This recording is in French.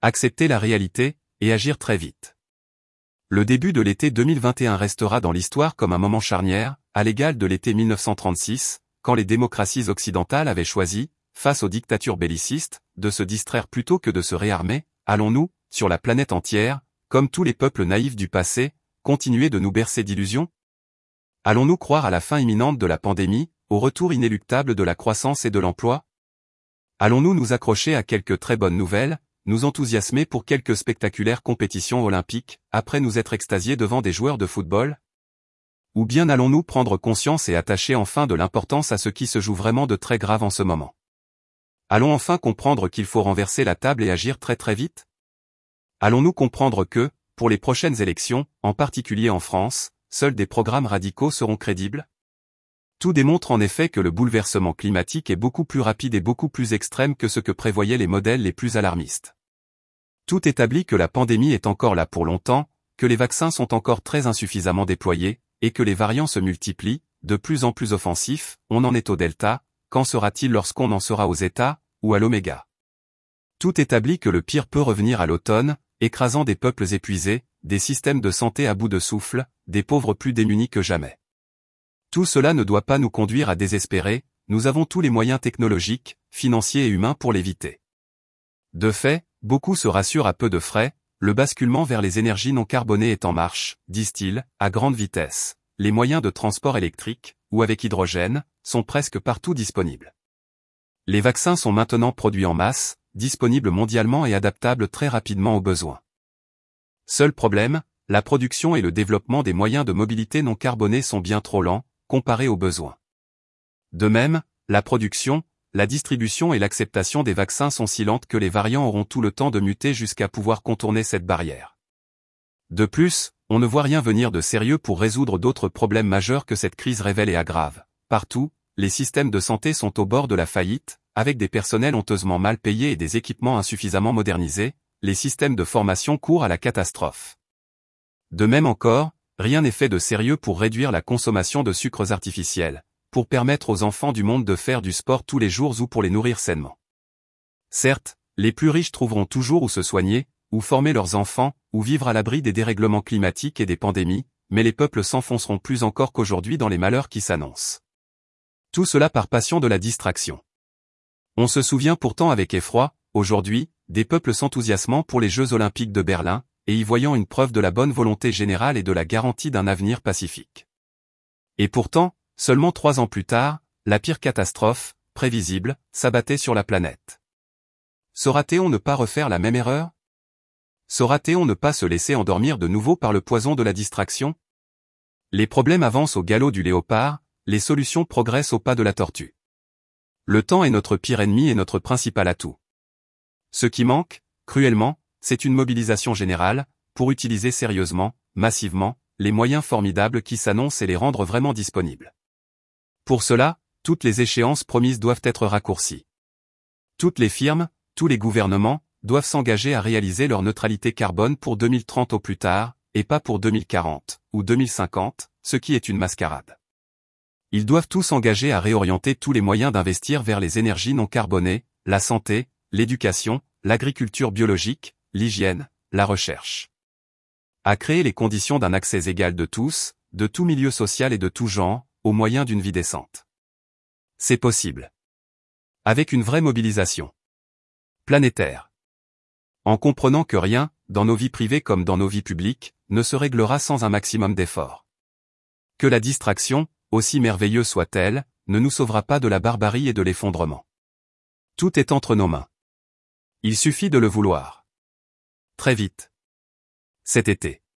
Accepter la réalité, et agir très vite. Le début de l'été 2021 restera dans l'histoire comme un moment charnière, à l'égal de l'été 1936, quand les démocraties occidentales avaient choisi, face aux dictatures bellicistes, de se distraire plutôt que de se réarmer. Allons-nous, sur la planète entière, comme tous les peuples naïfs du passé, continuer de nous bercer d'illusions? Allons-nous croire à la fin imminente de la pandémie, au retour inéluctable de la croissance et de l'emploi? Allons-nous nous accrocher à quelques très bonnes nouvelles, nous enthousiasmer pour quelques spectaculaires compétitions olympiques, après nous être extasiés devant des joueurs de football? Ou bien allons-nous prendre conscience et attacher enfin de l'importance à ce qui se joue vraiment de très grave en ce moment? Allons enfin comprendre qu'il faut renverser la table et agir très très vite? Allons-nous comprendre que, pour les prochaines élections, en particulier en France, seuls des programmes radicaux seront crédibles? Tout démontre en effet que le bouleversement climatique est beaucoup plus rapide et beaucoup plus extrême que ce que prévoyaient les modèles les plus alarmistes. Tout établit que la pandémie est encore là pour longtemps, que les vaccins sont encore très insuffisamment déployés, et que les variants se multiplient, de plus en plus offensifs. On en est au delta, qu'en sera-t-il lorsqu'on en sera aux États, ou à l'oméga? Tout établit que le pire peut revenir à l'automne, écrasant des peuples épuisés, des systèmes de santé à bout de souffle, des pauvres plus démunis que jamais. Tout cela ne doit pas nous conduire à désespérer, nous avons tous les moyens technologiques, financiers et humains pour l'éviter. De fait, beaucoup se rassurent à peu de frais, le basculement vers les énergies non carbonées est en marche, disent-ils, à grande vitesse. Les moyens de transport électrique, ou avec hydrogène, sont presque partout disponibles. Les vaccins sont maintenant produits en masse, disponibles mondialement et adaptables très rapidement aux besoins. Seul problème, la production et le développement des moyens de mobilité non carbonés sont bien trop lents, comparés aux besoins. De même, la production, la distribution et l'acceptation des vaccins sont si lentes que les variants auront tout le temps de muter jusqu'à pouvoir contourner cette barrière. De plus, on ne voit rien venir de sérieux pour résoudre d'autres problèmes majeurs que cette crise révèle et aggrave. Partout, les systèmes de santé sont au bord de la faillite, avec des personnels honteusement mal payés et des équipements insuffisamment modernisés, les systèmes de formation courent à la catastrophe. De même encore, rien n'est fait de sérieux pour réduire la consommation de sucres artificiels, pour permettre aux enfants du monde de faire du sport tous les jours ou pour les nourrir sainement. Certes, les plus riches trouveront toujours où se soigner, où former leurs enfants, où vivre à l'abri des dérèglements climatiques et des pandémies, mais les peuples s'enfonceront plus encore qu'aujourd'hui dans les malheurs qui s'annoncent. Tout cela par passion de la distraction. On se souvient pourtant avec effroi, aujourd'hui, des peuples s'enthousiasmant pour les Jeux Olympiques de Berlin, et y voyant une preuve de la bonne volonté générale et de la garantie d'un avenir pacifique. Et pourtant, seulement 3 ans plus tard, la pire catastrophe, prévisible, s'abattait sur la planète. Saura-t-on ne pas refaire la même erreur? Saura-t-on ne pas se laisser endormir de nouveau par le poison de la distraction? Les problèmes avancent au galop du léopard, les solutions progressent au pas de la tortue. Le temps est notre pire ennemi et notre principal atout. Ce qui manque, cruellement, c'est une mobilisation générale, pour utiliser sérieusement, massivement, les moyens formidables qui s'annoncent et les rendre vraiment disponibles. Pour cela, toutes les échéances promises doivent être raccourcies. Toutes les firmes, tous les gouvernements, doivent s'engager à réaliser leur neutralité carbone pour 2030 au plus tard, et pas pour 2040, ou 2050, ce qui est une mascarade. Ils doivent tous s'engager à réorienter tous les moyens d'investir vers les énergies non carbonées, la santé, l'éducation, l'agriculture biologique, l'hygiène, la recherche. À créer les conditions d'un accès égal de tous, de tout milieu social et de tout genre, aux moyens d'une vie décente. C'est possible. Avec une vraie mobilisation planétaire. En comprenant que rien, dans nos vies privées comme dans nos vies publiques, ne se réglera sans un maximum d'efforts. Que la distraction, aussi merveilleuse soit-elle, ne nous sauvera pas de la barbarie et de l'effondrement. Tout est entre nos mains. Il suffit de le vouloir. Très vite. Cet été.